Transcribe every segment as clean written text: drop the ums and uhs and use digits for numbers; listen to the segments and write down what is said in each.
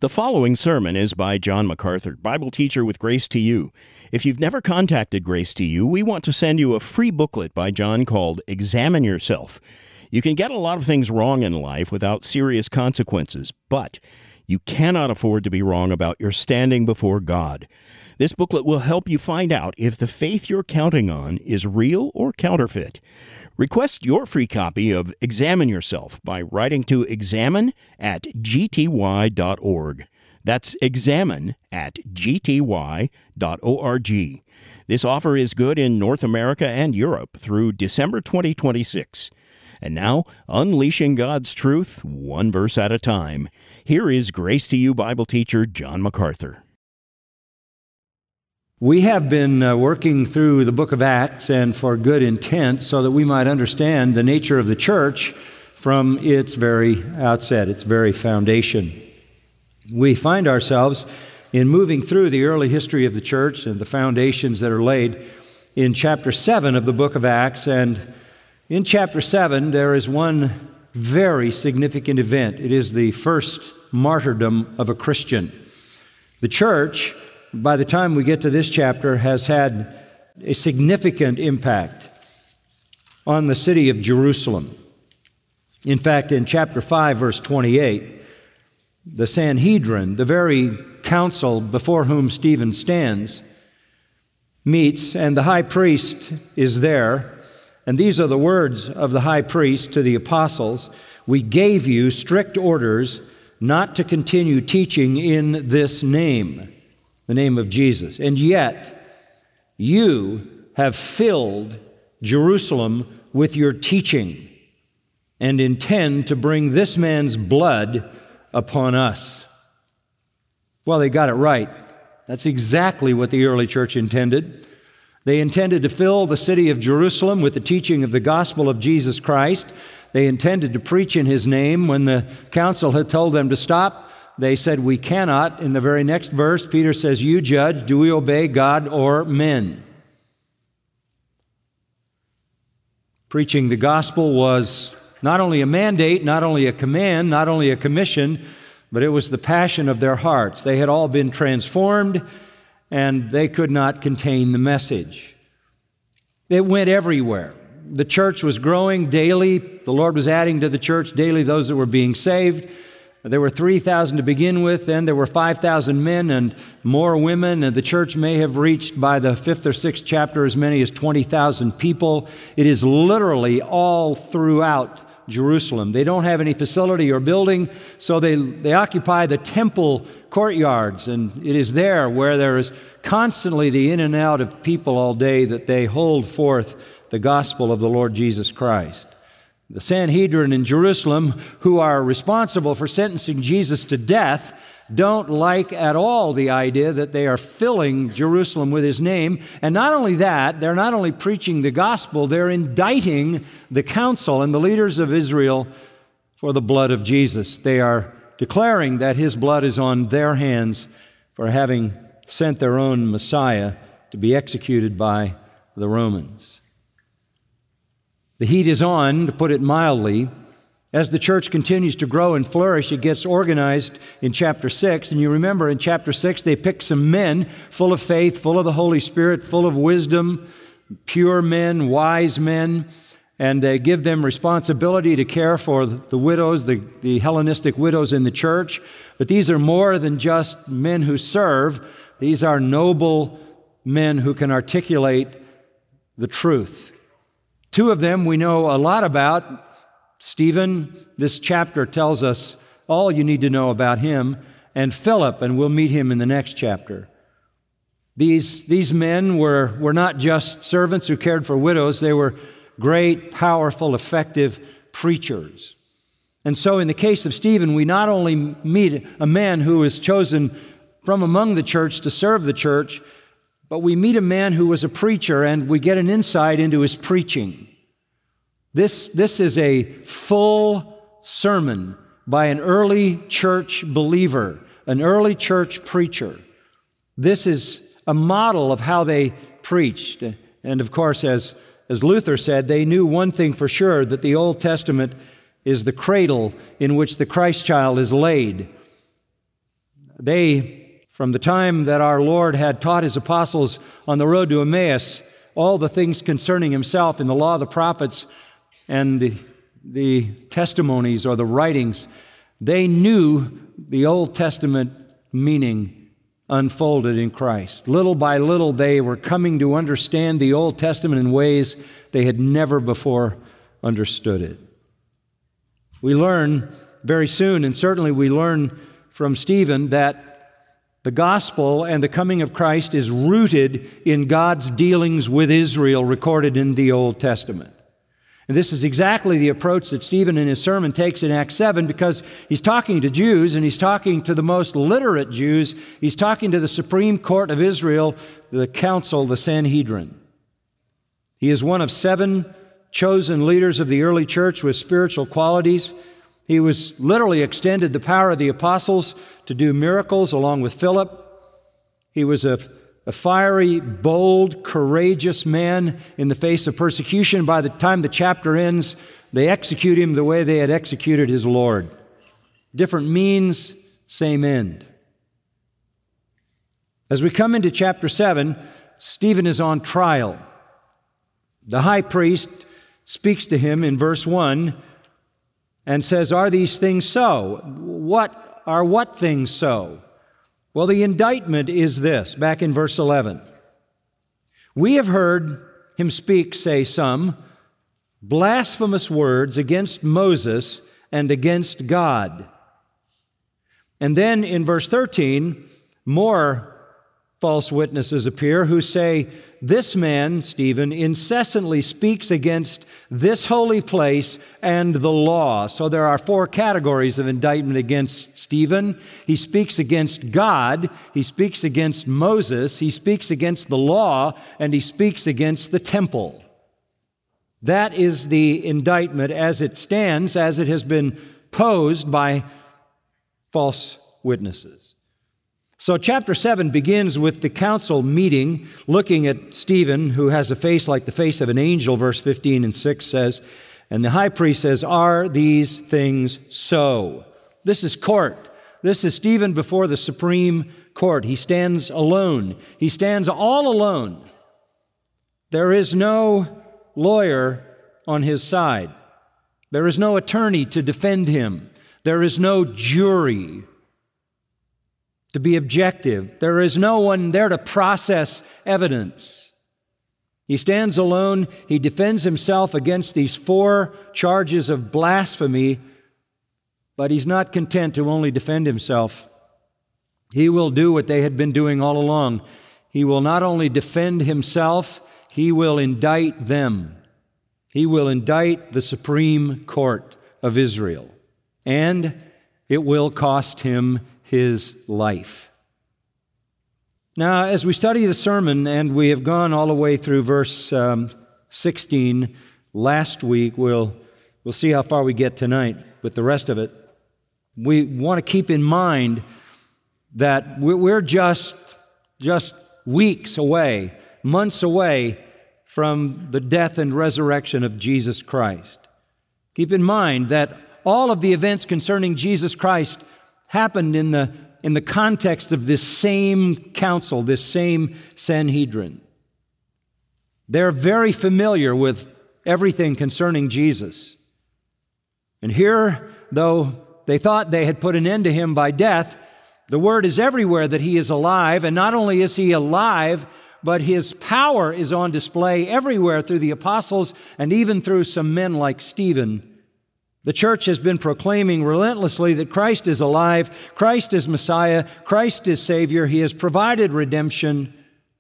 The following sermon is by John MacArthur, Bible teacher with Grace to You. If you've never contacted Grace to You, we want to send you a free booklet by John called Examine Yourself. You can get a lot of things wrong in life without serious consequences, but you cannot afford to be wrong about your standing before God. This booklet will help you find out if the faith you're counting on is real or counterfeit. Request your free copy of Examine Yourself by writing to examine@gty.org. That's examine@gty.org. This offer is good in North America and Europe through December 2026. And now, unleashing God's truth, one verse at a time. Here is Grace to You Bible teacher John MacArthur. We have been working through the book of Acts, and for good intent, so that we might understand the nature of the church from its very outset, its very foundation. We find ourselves in moving through the early history of the church and the foundations that are laid in chapter 7 of the book of Acts. And in chapter 7, there is one very significant event. It is the first martyrdom of a Christian. The church, by the time we get to this chapter, has had a significant impact on the city of Jerusalem. In fact, in chapter 5, verse 28, the Sanhedrin, the very council before whom Stephen stands, meets, and the high priest is there. And these are the words of the high priest to the apostles: "We gave you strict orders not to continue teaching in this name," the name of Jesus, "and yet you have filled Jerusalem with your teaching and intend to bring this man's blood upon us." Well, they got it right. That's exactly what the early church intended. They intended to fill the city of Jerusalem with the teaching of the gospel of Jesus Christ. They intended to preach in His name. When the council had told them to stop, they said, "We cannot." In the very next verse, Peter says, "You judge, do we obey God or men?" Preaching the gospel was not only a mandate, not only a command, not only a commission, but it was the passion of their hearts. They had all been transformed, and they could not contain the message. It went everywhere. The church was growing daily. The Lord was adding to the church daily those that were being saved. There were 3,000 to begin with, then there were 5,000 men and more women, and the church may have reached by the 5th or 6th chapter as many as 20,000 people. It is literally all throughout Jerusalem. They don't have any facility or building, so they occupy the temple courtyards, and it is there where there is constantly the in and out of people all day that they hold forth the gospel of the Lord Jesus Christ. The Sanhedrin in Jerusalem, who are responsible for sentencing Jesus to death, don't like at all the idea that they are filling Jerusalem with His name. And not only that, they're not only preaching the gospel, they're indicting the council and the leaders of Israel for the blood of Jesus. They are declaring that His blood is on their hands for having sent their own Messiah to be executed by the Romans. The heat is on, to put it mildly. As the church continues to grow and flourish, it gets organized in chapter 6. And you remember in chapter 6, they pick some men full of faith, full of the Holy Spirit, full of wisdom, pure men, wise men, and they give them responsibility to care for the widows, the Hellenistic widows in the church. But these are more than just men who serve. These are noble men who can articulate the truth. Two of them we know a lot about. Stephen, this chapter tells us all you need to know about him, and Philip, and we'll meet him in the next chapter. These men were not just servants who cared for widows, they were great, powerful, effective preachers. And so in the case of Stephen, we not only meet a man who is chosen from among the church to serve the church, but we meet a man who was a preacher, and we get an insight into his preaching. This is a full sermon by an early church believer, an early church preacher. This is a model of how they preached. And of course, as Luther said, they knew one thing for sure, that the Old Testament is the cradle in which the Christ child is laid. From the time that our Lord had taught His apostles on the road to Emmaus, all the things concerning Himself in the law of the prophets and the testimonies or the writings, they knew the Old Testament meaning unfolded in Christ. Little by little, they were coming to understand the Old Testament in ways they had never before understood it. We learn very soon, and certainly we learn from Stephen, that the gospel and the coming of Christ is rooted in God's dealings with Israel recorded in the Old Testament. And this is exactly the approach that Stephen in his sermon takes in Acts 7, because he's talking to Jews, and he's talking to the most literate Jews. He's talking to the Supreme Court of Israel, the council, the Sanhedrin. He is one of 7 chosen leaders of the early church with spiritual qualities. He was literally extended the power of the apostles to do miracles along with Philip. He was a fiery, bold, courageous man in the face of persecution. By the time the chapter ends, they execute him the way they had executed his Lord. Different means, same end. As we come into chapter 7, Stephen is on trial. The high priest speaks to him in verse 1 and says, "Are these things so?" What things so? Well, the indictment is this, back in verse 11. "We have heard him speak, say some, blasphemous words against Moses and against God." And then in verse 13, more false witnesses appear who say, "This man, Stephen, incessantly speaks against this holy place and the law." So there are 4 categories of indictment against Stephen. He speaks against God, he speaks against Moses, he speaks against the law, and he speaks against the temple. That is the indictment as it stands, as it has been posed by false witnesses. So chapter 7 begins with the council meeting, looking at Stephen, who has a face like the face of an angel, verse 15 and 6 says, and the high priest says, "Are these things so?" This is court. This is Stephen before the Supreme Court. He stands alone. He stands all alone. There is no lawyer on his side. There is no attorney to defend him. There is no jury to be objective. There is no one there to process evidence. He stands alone. He defends himself against these 4 charges of blasphemy, but he's not content to only defend himself. He will do what they had been doing all along. He will not only defend himself, he will indict them. He will indict the Supreme Court of Israel, and it will cost him his life. Now, as we study the sermon, and we have gone all the way through verse 16 last week, we'll see how far we get tonight with the rest of it. We want to keep in mind that we're just weeks away, months away from the death and resurrection of Jesus Christ. Keep in mind that all of the events concerning Jesus Christ happened in the context of this same council, this same Sanhedrin. They're very familiar with everything concerning Jesus. And here, though they thought they had put an end to him by death, the word is everywhere that he is alive, and not only is he alive, but his power is on display everywhere through the apostles and even through some men like Stephen. The church has been proclaiming relentlessly that Christ is alive, Christ is Messiah, Christ is Savior. He has provided redemption.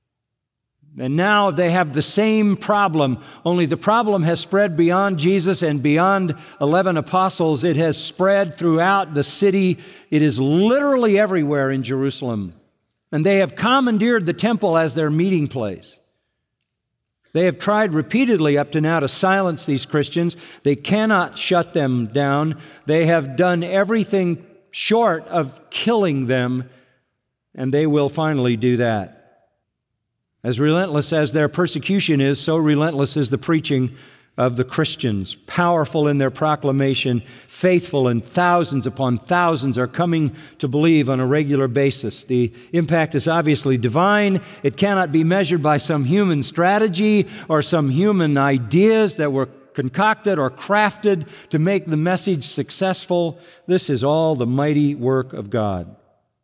And now they have the same problem, only the problem has spread beyond Jesus and beyond 11 apostles. It has spread throughout the city. It is literally everywhere in Jerusalem. And they have commandeered the temple as their meeting place. They have tried repeatedly up to now to silence these Christians. They cannot shut them down. They have done everything short of killing them, and they will finally do that. As relentless as their persecution is, so relentless is the preaching of the Christians, powerful in their proclamation, faithful, and thousands upon thousands are coming to believe on a regular basis. The impact is obviously divine. It cannot be measured by some human strategy or some human ideas that were concocted or crafted to make the message successful. This is all the mighty work of God.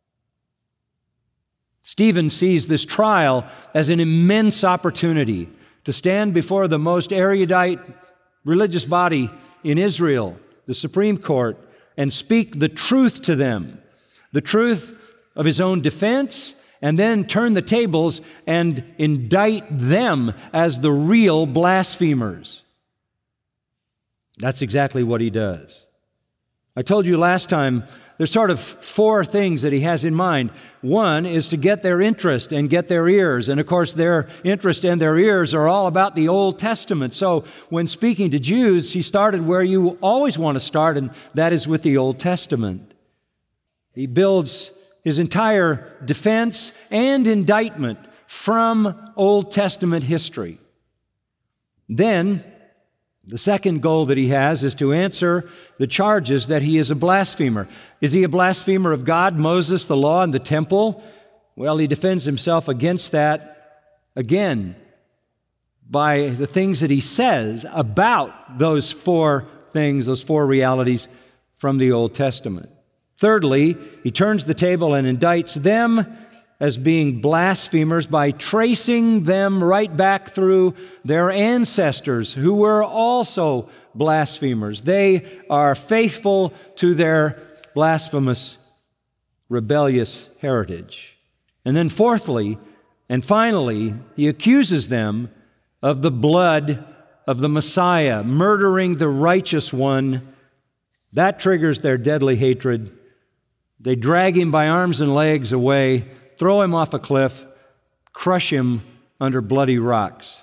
Stephen sees this trial as an immense opportunity to stand before the most erudite religious body in Israel, the Supreme Court, and speak the truth to them, the truth of his own defense, and then turn the tables and indict them as the real blasphemers. That's exactly what he does. I told you last time, there's sort of four things that he has in mind. One is to get their interest and get their ears. And of course, their interest and their ears are all about the Old Testament. So when speaking to Jews, he started where you always want to start, and that is with the Old Testament. He builds his entire defense and indictment from Old Testament history. Then, the second goal that he has is to answer the charges that he is a blasphemer. Is he a blasphemer of God, Moses, the law, and the temple? Well, he defends himself against that, again, by the things that he says about those four things, those four realities from the Old Testament. Thirdly, he turns the table and indicts them as being blasphemers by tracing them right back through their ancestors who were also blasphemers. They are faithful to their blasphemous, rebellious heritage. And then fourthly, and finally, he accuses them of the blood of the Messiah, murdering the righteous one. That triggers their deadly hatred. They drag him by arms and legs away, throw him off a cliff, crush him under bloody rocks.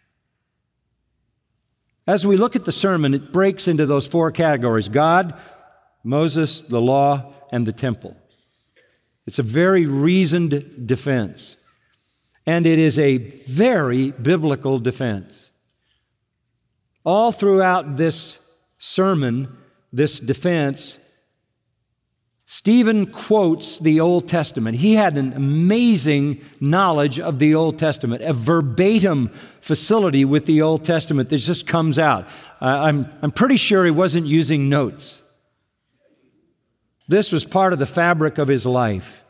As we look at the sermon, it breaks into those four categories: God, Moses, the law, and the temple. It's a very reasoned defense, and it is a very biblical defense. All throughout this sermon, this defense, Stephen quotes the Old Testament. He had an amazing knowledge of the Old Testament, a verbatim facility with the Old Testament that just comes out. I'm pretty sure he wasn't using notes. This was part of the fabric of his life.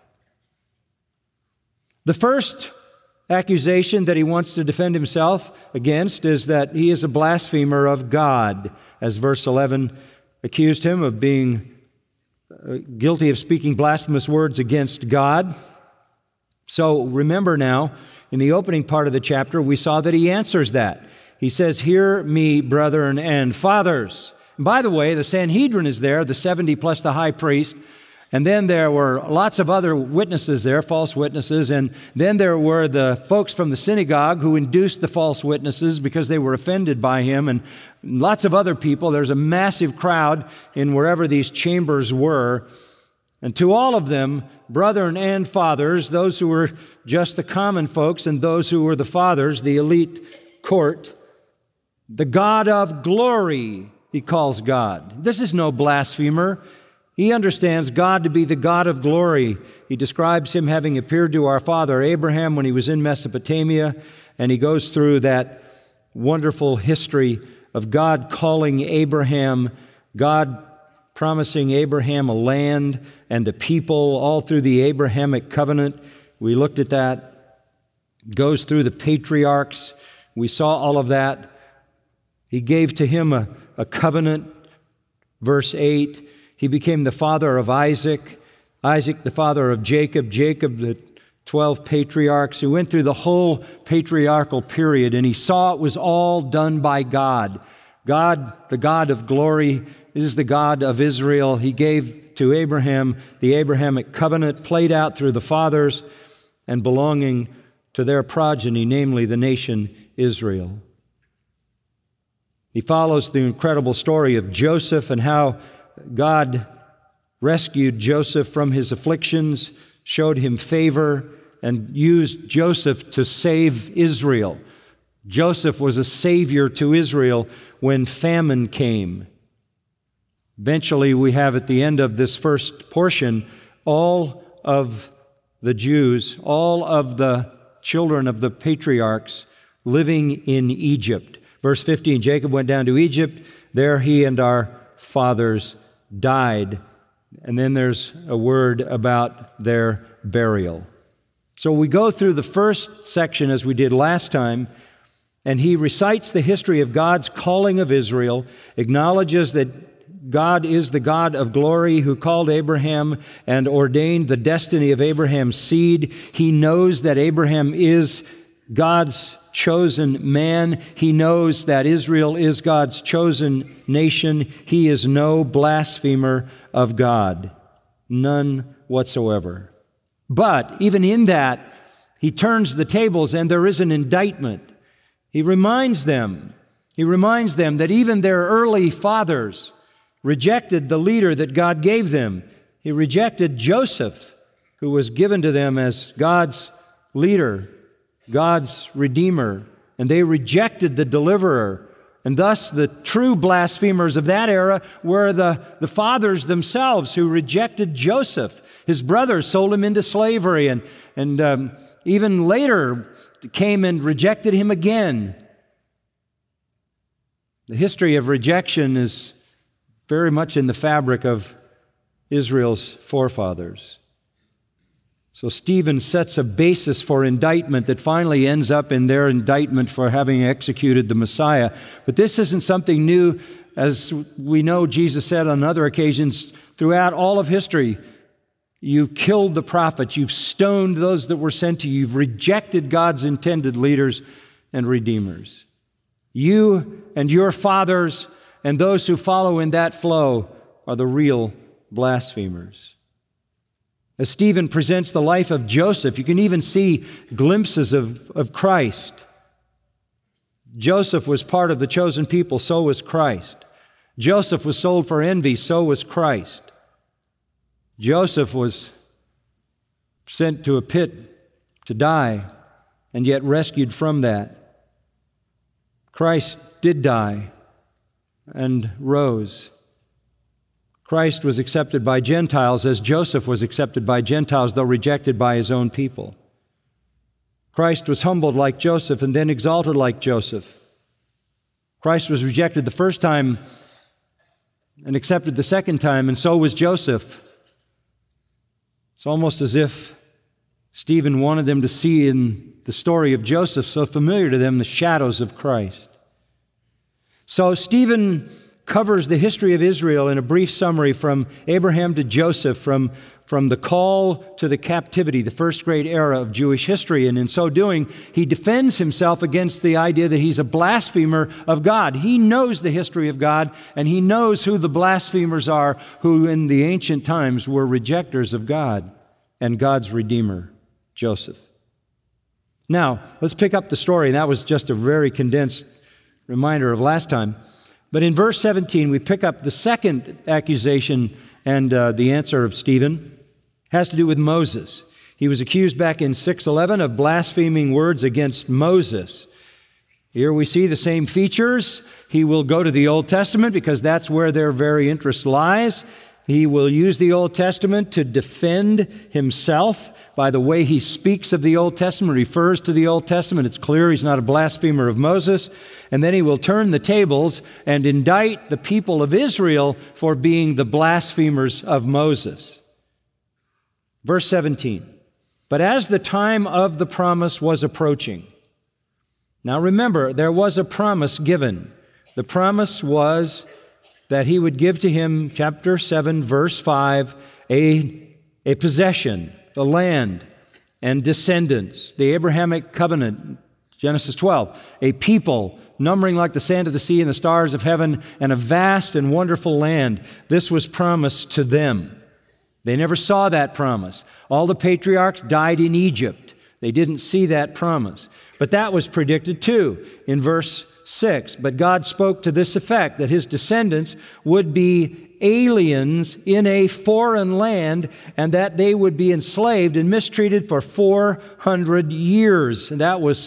The first accusation that he wants to defend himself against is that he is a blasphemer of God, as verse 11 accused him of being guilty of speaking blasphemous words against God. So remember now, in the opening part of the chapter, we saw that he answers that. He says, "Hear me, brethren and fathers." And by the way, the Sanhedrin is there, the 70 plus the high priest. And then there were lots of other witnesses there, false witnesses. And then there were the folks from the synagogue who induced the false witnesses because they were offended by him, and lots of other people. There's a massive crowd in wherever these chambers were. And to all of them, brethren and fathers, those who were just the common folks and those who were the fathers, the elite court, the God of glory, he calls God. This is no blasphemer. He understands God to be the God of glory. He describes him having appeared to our father Abraham when he was in Mesopotamia, and he goes through that wonderful history of God calling Abraham, God promising Abraham a land and a people, all through the Abrahamic covenant. We looked at that. Goes through the patriarchs. We saw all of that. He gave to him a covenant, verse 8. He became the father of Isaac, Isaac the father of Jacob, Jacob the 12 patriarchs. He went through the whole patriarchal period, and he saw it was all done by God. God, the God of glory, is the God of Israel. He gave to Abraham the Abrahamic covenant, played out through the fathers and belonging to their progeny, namely the nation Israel. He follows the incredible story of Joseph and how God rescued Joseph from his afflictions, showed him favor, and used Joseph to save Israel. Joseph was a savior to Israel when famine came. Eventually, we have at the end of this first portion, all of the Jews, all of the children of the patriarchs living in Egypt. Verse 15, Jacob went down to Egypt. There he and our fathers died. And then there's a word about their burial. So we go through the first section as we did last time, and he recites the history of God's calling of Israel, acknowledges that God is the God of glory who called Abraham and ordained the destiny of Abraham's seed. He knows that Abraham is God's chosen man. He knows that Israel is God's chosen nation. He is no blasphemer of God. None whatsoever. But even in that, he turns the tables and there is an indictment. He reminds them that even their early fathers rejected the leader that God gave them. He rejected Joseph, who was given to them as God's leader, God's redeemer, and they rejected the deliverer. And thus the true blasphemers of that era were the fathers themselves who rejected Joseph. His brothers sold him into slavery and even later came and rejected him again. The history of rejection is very much in the fabric of Israel's forefathers. So Stephen sets a basis for indictment that finally ends up in their indictment for having executed the Messiah. But this isn't something new. As we know, Jesus said on other occasions throughout all of history, you've killed the prophets, you've stoned those that were sent to you, you've rejected God's intended leaders and redeemers. You and your fathers and those who follow in that flow are the real blasphemers. As Stephen presents the life of Joseph, you can even see glimpses of Christ. Joseph was part of the chosen people, so was Christ. Joseph was sold for envy, so was Christ. Joseph was sent to a pit to die, and yet rescued from that. Christ did die and rose. Christ was accepted by Gentiles as Joseph was accepted by Gentiles, though rejected by his own people. Christ was humbled like Joseph and then exalted like Joseph. Christ was rejected the first time and accepted the second time, and so was Joseph. It's almost as if Stephen wanted them to see in the story of Joseph, so familiar to them, the shadows of Christ. So Stephen covers the history of Israel in a brief summary from Abraham to Joseph, from the call to the captivity, the first great era of Jewish history. And in so doing, he defends himself against the idea that he's a blasphemer of God. He knows the history of God, and he knows who the blasphemers are, who in the ancient times were rejectors of God and God's Redeemer, Joseph. Now, let's pick up the story. That was just a very condensed reminder of last time. But in verse 17, we pick up the second accusation, and the answer of Stephen has to do with Moses. He was accused back in 6:11 of blaspheming words against Moses. Here we see the same features. He will go to the Old Testament because that's where their very interest lies. He will use the Old Testament to defend himself by the way he speaks of the Old Testament, refers to the Old Testament. It's clear he's not a blasphemer of Moses. And then he will turn the tables and indict the people of Israel for being the blasphemers of Moses. Verse 17, but as the time of the promise was approaching. Now remember, there was a promise given. The promise was that he would give to him, chapter 7, verse 5, a possession, a land, and descendants, the Abrahamic covenant, Genesis 12, a people numbering like the sand of the sea and the stars of heaven, and a vast and wonderful land. This was promised to them. They never saw that promise. All the patriarchs died in Egypt. They didn't see that promise. But that was predicted too in verse 6. But God spoke to this effect, that his descendants would be aliens in a foreign land and that they would be enslaved and mistreated for 400 years. And that was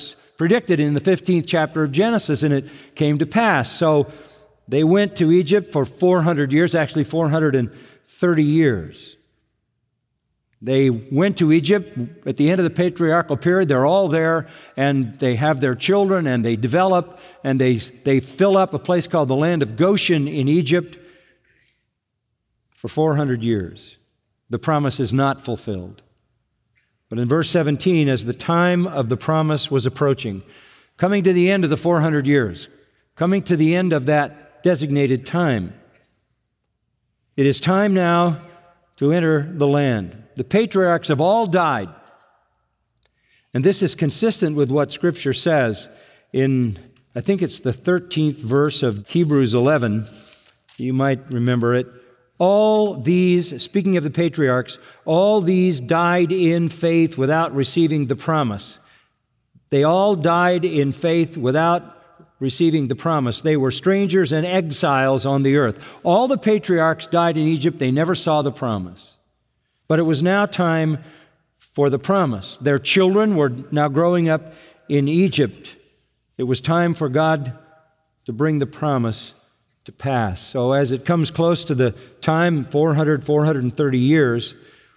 predicted in the 15th chapter of Genesis, and it came to pass. So they went to Egypt for 400 years, actually 430 years. They went to Egypt at the end of the patriarchal period. They're all there, and they have their children, and they develop, and they fill up a place called the land of Goshen in Egypt for 400 years. The promise is not fulfilled. But in verse 17, as the time of the promise was approaching, coming to the end of the 400 years, coming to the end of that designated time, it is time now to enter the land. The patriarchs have all died. And this is consistent with what Scripture says in, I think it's the 13th verse of Hebrews 11. You might remember it. All these, speaking of the patriarchs, all these died in faith without receiving the promise. They all died in faith without receiving the promise. They were strangers and exiles on the earth. All the patriarchs died in Egypt. They never saw the promise. But it was now time for the promise. Their children were now growing up in Egypt. It was time for God to bring the promise to pass. So as it comes close to the time, 430 years,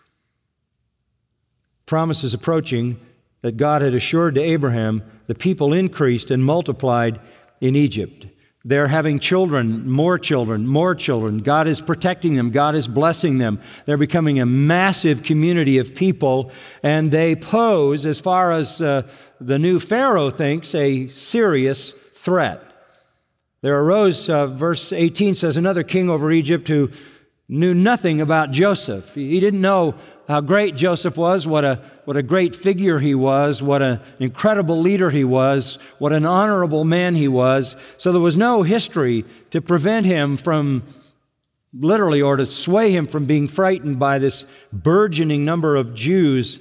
promise is approaching that God had assured to Abraham, the people increased and multiplied in Egypt. They're having children, more children, more children. God is protecting them. God is blessing them. They're becoming a massive community of people, and they pose, as far as the new Pharaoh thinks, a serious threat. There arose, verse 18 says, another king over Egypt who knew nothing about Joseph. He didn't know how great Joseph was, what a great figure he was, what an incredible leader he was, what an honorable man he was. So there was no history to prevent him from, literally, or to sway him from being frightened by this burgeoning number of Jews.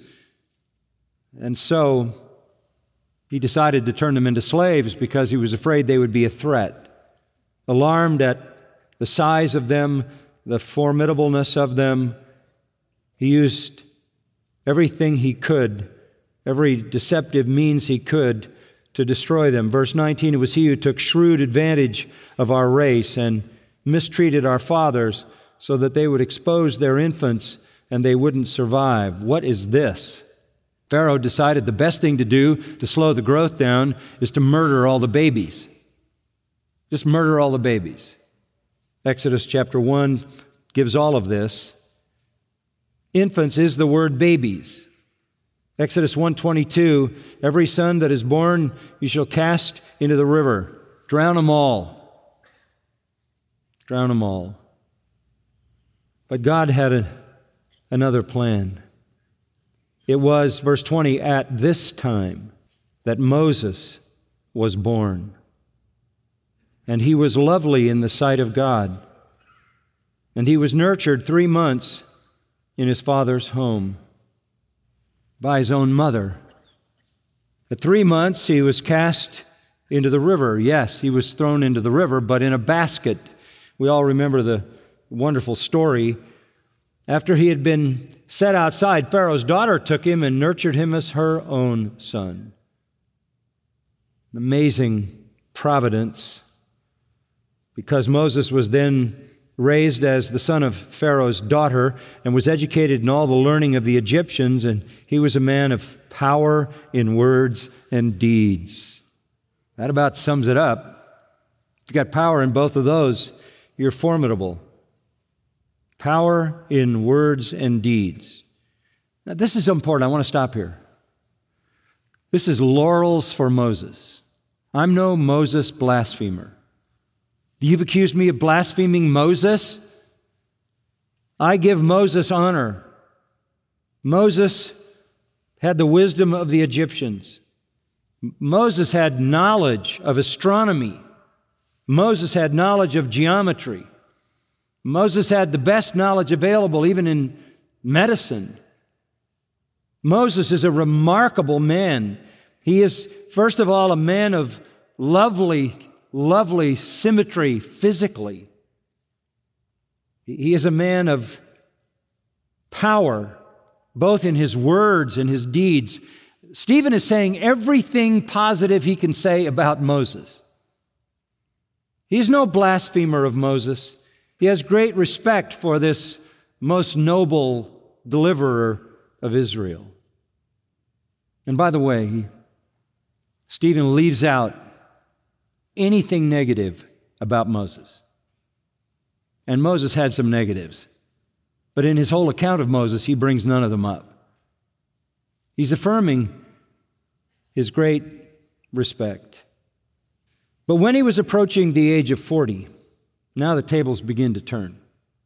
And so he decided to turn them into slaves because he was afraid they would be a threat. Alarmed at the size of them, the formidableness of them, he used everything he could, every deceptive means he could to destroy them. Verse 19, it was he who took shrewd advantage of our race and mistreated our fathers so that they would expose their infants and they wouldn't survive. What is this? Pharaoh decided the best thing to do to slow the growth down is to murder all the babies. Just murder all the babies. Exodus chapter 1 gives all of this. Infants is the word babies. Exodus 1:22, every son that is born you shall cast into the river. Drown them all. Drown them all. But God had another plan. It was, verse 20, at this time that Moses was born. And he was lovely in the sight of God. And he was nurtured 3 months in his father's home by his own mother. At 3 months, he was cast into the river. Yes, he was thrown into the river, but in a basket. We all remember the wonderful story. After he had been set outside, Pharaoh's daughter took him and nurtured him as her own son. Amazing providence, because Moses was then raised as the son of Pharaoh's daughter and was educated in all the learning of the Egyptians, and he was a man of power in words and deeds. That about sums it up. If you've got power in both of those, you're formidable. Power in words and deeds. Now, this is important. I want to stop here. This is laurels for Moses. I'm no Moses blasphemer. You've accused me of blaspheming Moses. I give Moses honor. Moses had the wisdom of the Egyptians. Moses had knowledge of astronomy. Moses had knowledge of geometry. Moses had the best knowledge available, even in medicine. Moses is a remarkable man. He is, first of all, a man of lovely symmetry physically. He is a man of power, both in his words and his deeds. Stephen is saying everything positive he can say about Moses. He's no blasphemer of Moses. He has great respect for this most noble deliverer of Israel. And by the way, Stephen leaves out anything negative about Moses. And Moses had some negatives. But in his whole account of Moses, he brings none of them up. He's affirming his great respect. But when he was approaching the age of 40, now the tables begin to turn.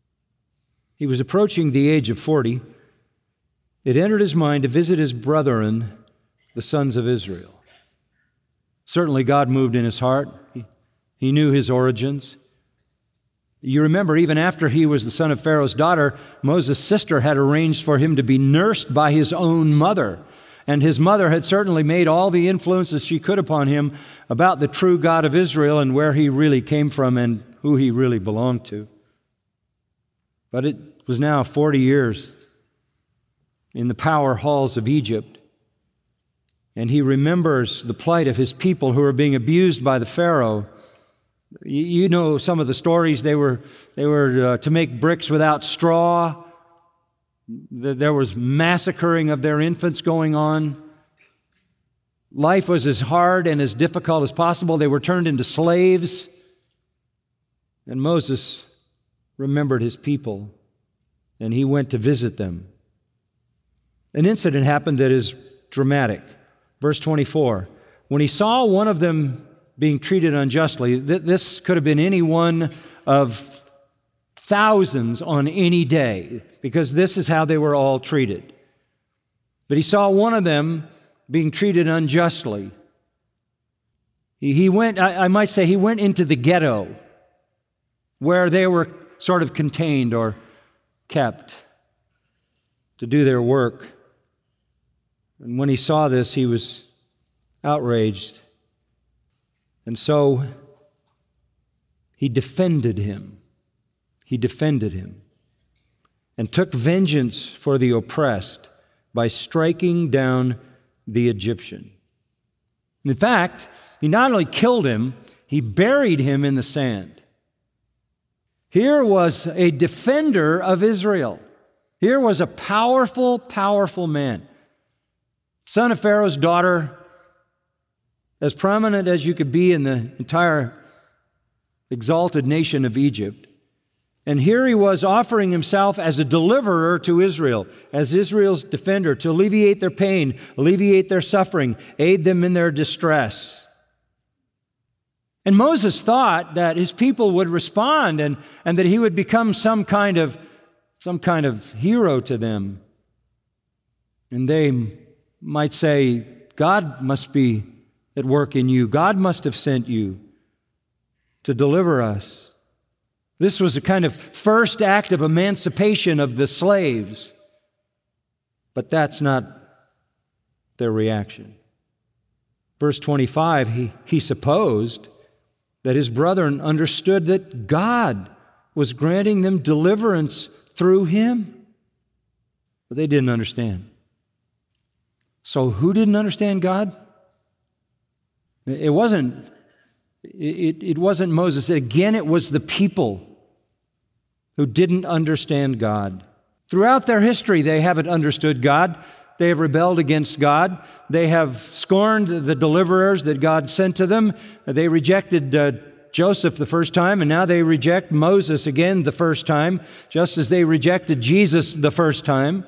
He was approaching the age of 40. It entered his mind to visit his brethren, the sons of Israel. Certainly God moved in his heart. He knew his origins. You remember, even after he was the son of Pharaoh's daughter, Moses' sister had arranged for him to be nursed by his own mother. And his mother had certainly made all the influences she could upon him about the true God of Israel and where he really came from and who he really belonged to. But it was now 40 years in the power halls of Egypt, and he remembers the plight of his people who are being abused by the Pharaoh. You know some of the stories. They were to make bricks without straw. There was massacring of their infants going on. Life was as hard and as difficult as possible. They were turned into slaves. And Moses remembered his people, and he went to visit them. An incident happened that is dramatic. Verse 24, when he saw one of them being treated unjustly, this could have been any one of thousands on any day, because this is how they were all treated. But he saw one of them being treated unjustly. He went, I might say, he went into the ghetto where they were sort of contained or kept to do their work. And when he saw this, he was outraged. And so he defended him. He defended him and took vengeance for the oppressed by striking down the Egyptian. In fact, he not only killed him, he buried him in the sand. Here was a defender of Israel. Here was a powerful, powerful man. Son of Pharaoh's daughter, as prominent as you could be in the entire exalted nation of Egypt. And here he was offering himself as a deliverer to Israel, as Israel's defender, to alleviate their pain, alleviate their suffering, aid them in their distress. And Moses thought that his people would respond and that he would become some kind of hero to them. And they might say, God must be at work in you. God must have sent you to deliver us. This was a kind of first act of emancipation of the slaves. But that's not their reaction. Verse 25, he supposed that his brethren understood that God was granting them deliverance through him. But they didn't understand. So who didn't understand God? It wasn't Moses. Again, it was the people who didn't understand God. Throughout their history, they haven't understood God. They have rebelled against God. They have scorned the deliverers that God sent to them. They rejected Joseph the first time, and now they reject Moses again the first time, just as they rejected Jesus the first time.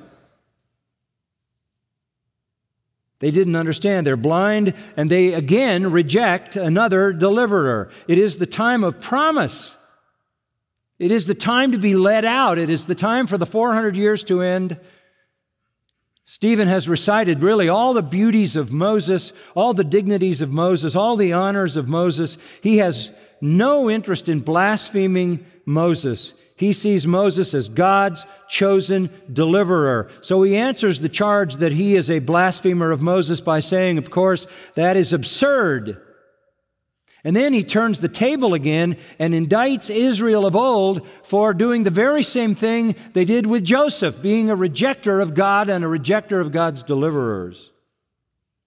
They didn't understand. They're blind, and they again reject another deliverer. It is the time of promise. It is the time to be led out. It is the time for the 400 years to end. Stephen has recited really all the beauties of Moses, all the dignities of Moses, all the honors of Moses. He has no interest in blaspheming Moses. He sees Moses as God's chosen deliverer. So he answers the charge that he is a blasphemer of Moses by saying, of course, that is absurd. And then he turns the table again and indicts Israel of old for doing the very same thing they did with Joseph, being a rejecter of God and a rejecter of God's deliverers.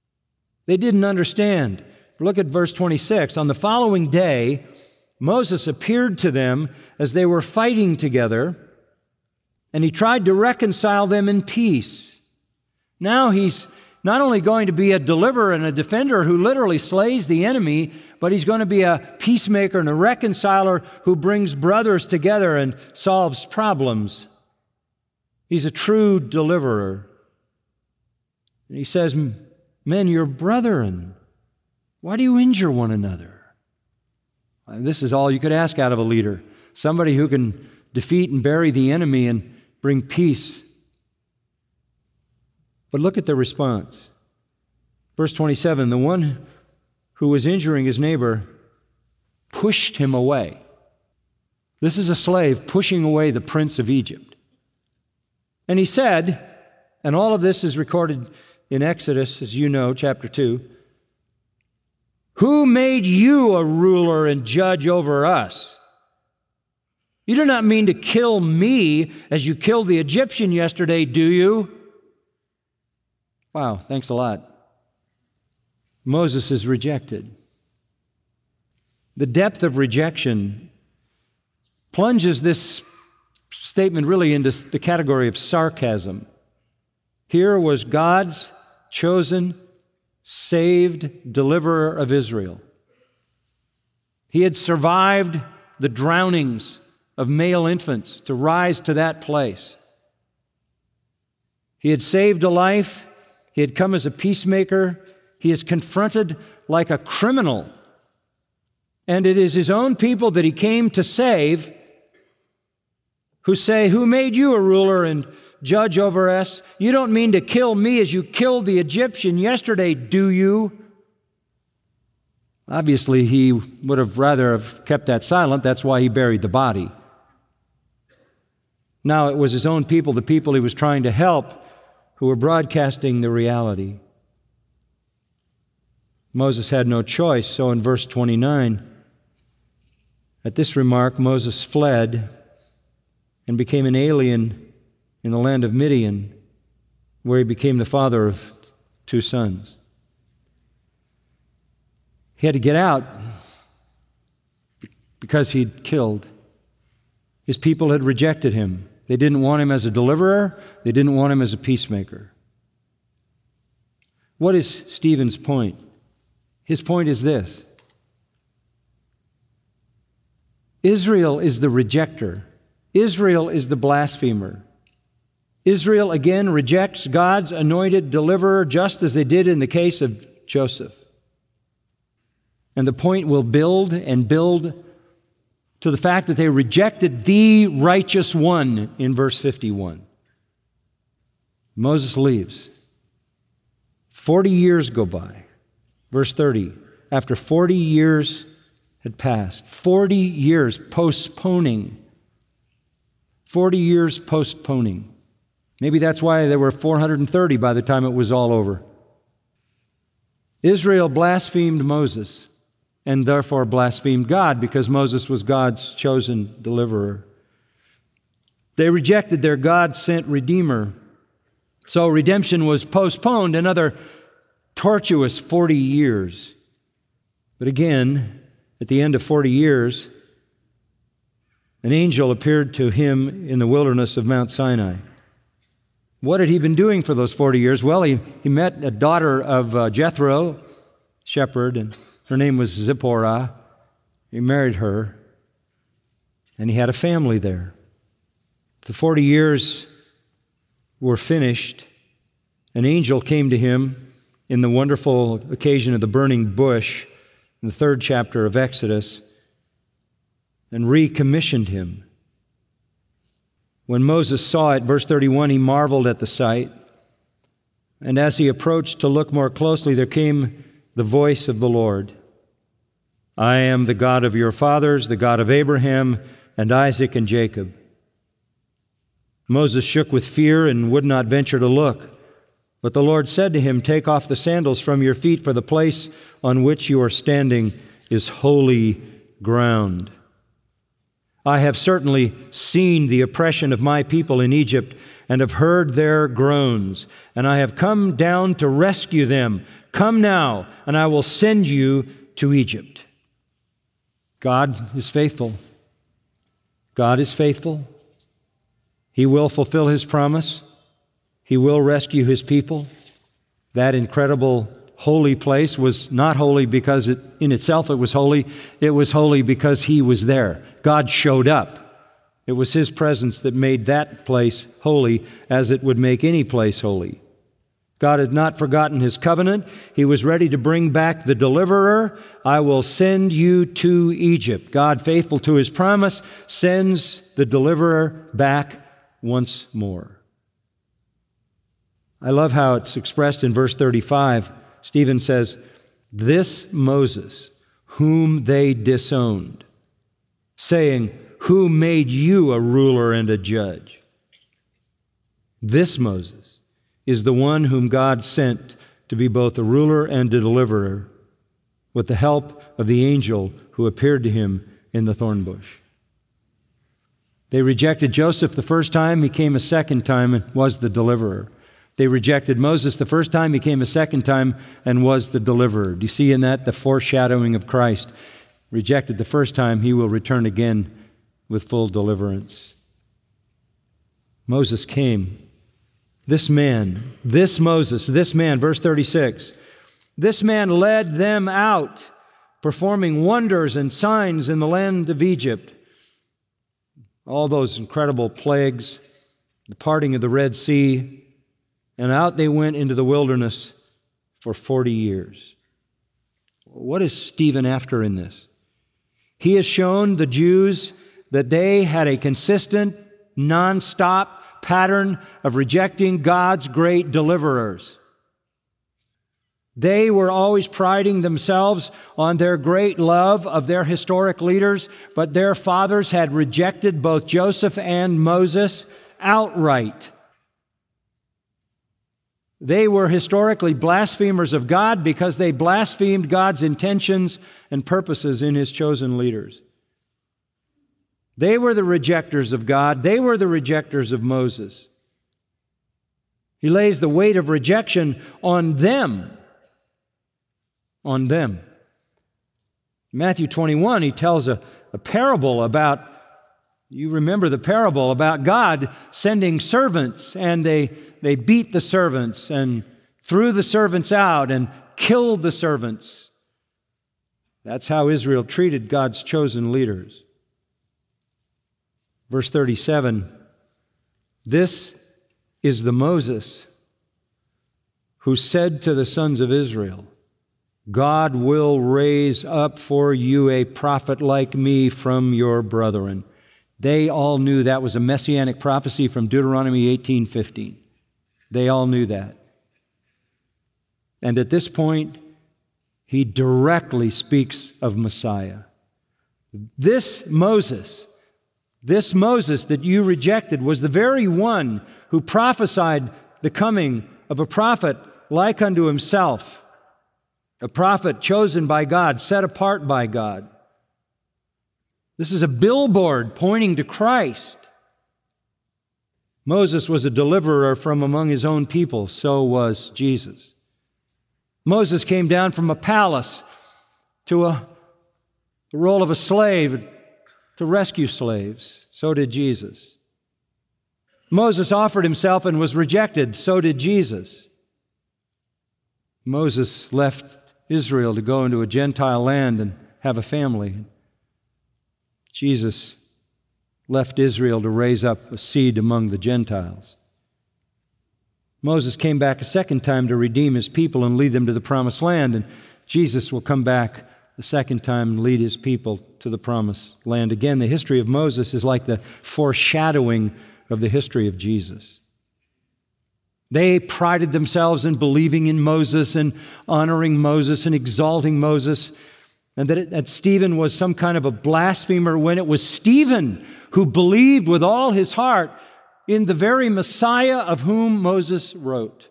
They didn't understand. Look at verse 26. On the following day, Moses appeared to them as they were fighting together, and he tried to reconcile them in peace. Now he's not only going to be a deliverer and a defender who literally slays the enemy, but he's going to be a peacemaker and a reconciler who brings brothers together and solves problems. He's a true deliverer. And he says, men, you're brethren. Why do you injure one another? This is all you could ask out of a leader. Somebody who can defeat and bury the enemy and bring peace. But look at the response. Verse 27, the one who was injuring his neighbor pushed him away. This is a slave pushing away the prince of Egypt. And he said, and all of this is recorded in Exodus, as you know, chapter 2, who made you a ruler and judge over us? You do not mean to kill me as you killed the Egyptian yesterday, do you? Wow, thanks a lot. Moses is rejected. The depth of rejection plunges this statement really into the category of sarcasm. Here was God's chosen, saved deliverer of Israel. He had survived the drownings of male infants to rise to that place. He had saved a life. He had come as a peacemaker. He is confronted like a criminal. And it is his own people that he came to save who say, who made you a ruler and judge over us? You don't mean to kill me as you killed the Egyptian yesterday, do you? Obviously, he would have rather have kept that silent. That's why he buried the body. Now it was his own people, the people he was trying to help, who were broadcasting the reality. Moses had no choice, so in verse 29, at this remark, Moses fled and became an alien in the land of Midian, where he became the father of 2 sons. He had to get out because he'd killed. His people had rejected him. They didn't want him as a deliverer. They didn't want him as a peacemaker. What is Stephen's point? His point is this. Israel is the rejecter. Israel is the blasphemer. Israel again rejects God's anointed deliverer just as they did in the case of Joseph. And the point will build and build to the fact that they rejected the righteous one in verse 51. Moses leaves. 40 years go by. Verse 30, after 40 years had passed, 40 years postponing. 40 years postponing. Maybe that's why there were 430 by the time it was all over. Israel blasphemed Moses and therefore blasphemed God because Moses was God's chosen deliverer. They rejected their God-sent Redeemer. So redemption was postponed another tortuous 40 years. But again, at the end of 40 years, an angel appeared to him in the wilderness of Mount Sinai. What had he been doing for those 40 years? Well, he met a daughter of Jethro, shepherd, and her name was Zipporah. He married her, and he had a family there. The 40 years were finished. An angel came to him in the wonderful occasion of the burning bush in the 3rd chapter of Exodus and recommissioned him. When Moses saw it, verse 31, he marveled at the sight. And as he approached to look more closely, there came the voice of the Lord. I am the God of your fathers, the God of Abraham and Isaac and Jacob. Moses shook with fear and would not venture to look. But the Lord said to him, take off the sandals from your feet, for the place on which you are standing is holy ground. I have certainly seen the oppression of my people in Egypt and have heard their groans, and I have come down to rescue them. Come now, and I will send you to Egypt." God is faithful. God is faithful. He will fulfill His promise. He will rescue His people. That incredible holy place was not holy because in itself it was holy. It was holy because He was there. God showed up. It was His presence that made that place holy, as it would make any place holy. God had not forgotten His covenant. He was ready to bring back the deliverer. "I will send you to Egypt." God, faithful to His promise, sends the deliverer back once more. I love how it's expressed in verse 35. Stephen says, "This Moses, whom they disowned, saying, 'Who made you a ruler and a judge?' This Moses is the one whom God sent to be both a ruler and a deliverer, with the help of the angel who appeared to him in the thorn bush." They rejected Joseph the first time. He came a second time and was the deliverer. They rejected Moses the first time. He came a second time and was the deliverer. Do you see in that the foreshadowing of Christ? Rejected the first time, He will return again with full deliverance. Moses came. This Moses, verse 36, this man led them out, performing wonders and signs in the land of Egypt. All those incredible plagues, the parting of the Red Sea, and out they went into the wilderness for 40 years. What is Stephen after in this? He has shown the Jews that they had a consistent, nonstop pattern of rejecting God's great deliverers. They were always priding themselves on their great love of their historic leaders, but their fathers had rejected both Joseph and Moses outright. They were historically blasphemers of God because they blasphemed God's intentions and purposes in His chosen leaders. They were the rejectors of God. They were the rejectors of Moses. He lays the weight of rejection on them. On them. In Matthew 21, He tells a parable about, you remember the parable about God sending servants, and they beat the servants and threw the servants out and killed the servants. That's how Israel treated God's chosen leaders. Verse 37, this is the Moses who said to the sons of Israel, God will raise up for you a prophet like me from your brethren. They all knew that was a messianic prophecy from Deuteronomy 18:15. They all knew that. And at this point, he directly speaks of Messiah. This Moses that you rejected was the very one who prophesied the coming of a prophet like unto himself, a prophet chosen by God, set apart by God. This is a billboard pointing to Christ. Moses was a deliverer from among his own people, so was Jesus. Moses came down from a palace to the role of a slave to rescue slaves. So did Jesus. Moses offered himself and was rejected. So did Jesus. Moses left Israel to go into a Gentile land and have a family. Jesus left Israel to raise up a seed among the Gentiles. Moses came back a second time to redeem his people and lead them to the promised land, and Jesus will come back the second time and lead his people to the promised land. Again, the history of Moses is like the foreshadowing of the history of Jesus. They prided themselves in believing in Moses and honoring Moses and exalting Moses, and that Stephen was some kind of a blasphemer, when it was Stephen who believed with all his heart in the very Messiah of whom Moses wrote.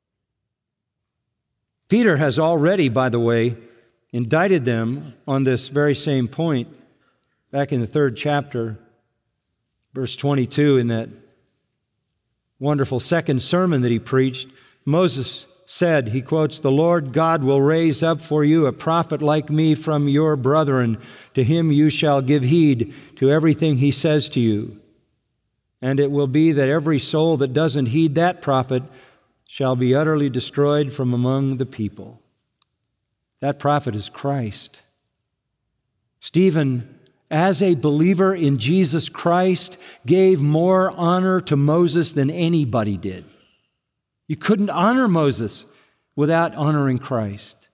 Peter has already, by the way, indicted them on this very same point back in the 3rd chapter Verse 22, in that wonderful second sermon that he preached, Moses said, he quotes, "The Lord God will raise up for you a prophet like me from your brethren. To him you shall give heed to everything he says to you. And it will be that every soul that doesn't heed that prophet shall be utterly destroyed from among the people." That prophet is Christ. Stephen, as a believer in Jesus Christ, gave more honor to Moses than anybody did. You couldn't honor Moses without honoring Christ.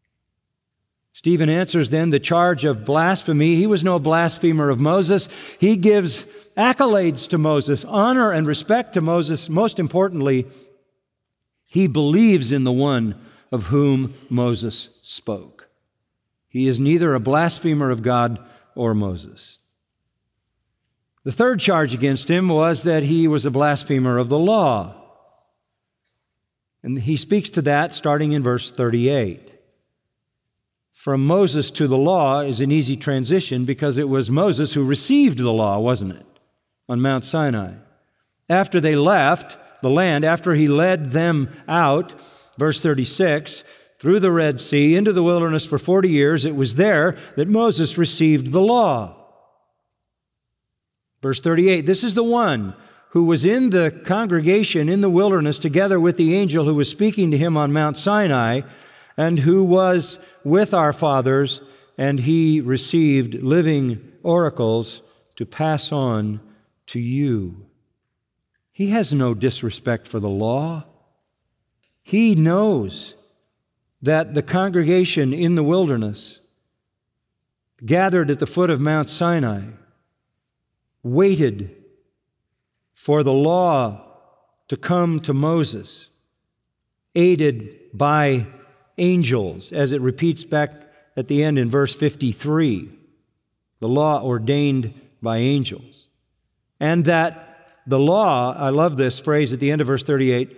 Stephen answers then the charge of blasphemy. He was no blasphemer of Moses. He gives accolades to Moses, honor and respect to Moses. Most importantly, he believes in the one of whom Moses spoke. He is neither a blasphemer of God or Moses. The third charge against him was that he was a blasphemer of the law. And he speaks to that starting in verse 38. From Moses to the law is an easy transition because it was Moses who received the law, wasn't it, on Mount Sinai. After they left the land, after he led them out, verse 36, through the Red Sea into the wilderness for 40 years, it was there that Moses received the law. Verse 38, this is the one who was in the congregation in the wilderness together with the angel who was speaking to him on Mount Sinai, and who was with our fathers, and he received living oracles to pass on to you. He has no disrespect for the law. He knows that the congregation in the wilderness, gathered at the foot of Mount Sinai, waited for the law to come to Moses, aided by angels, as it repeats back at the end in verse 53, the law ordained by angels. And that the law, I love this phrase at the end of verse 38,